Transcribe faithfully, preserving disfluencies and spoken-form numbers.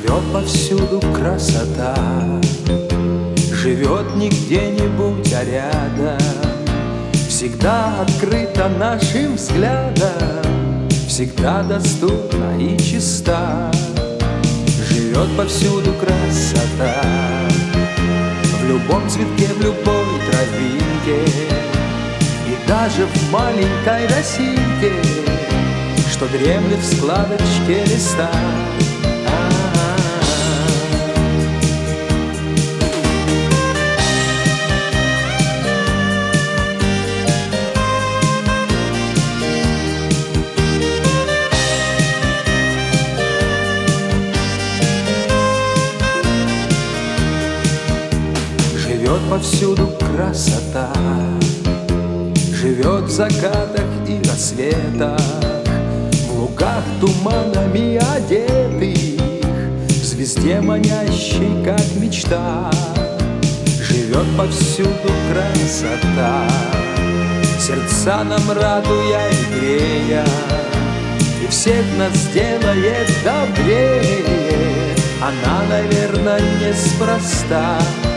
Живет повсюду красота, живет не где-нибудь, а рядом, всегда открыта нашим взглядом, всегда доступна и чиста. Живет повсюду красота, в любом цветке, в любой травинке, и даже в маленькой росинке, что дремлет в складочке листа. Живет повсюду красота, живет в закатах и рассветах, в лугах туманами одетых, в звезде манящей, как мечта. Живет повсюду красота, сердца нам радуя и грея, и всех нас делает добрее. Она, наверное, неспроста.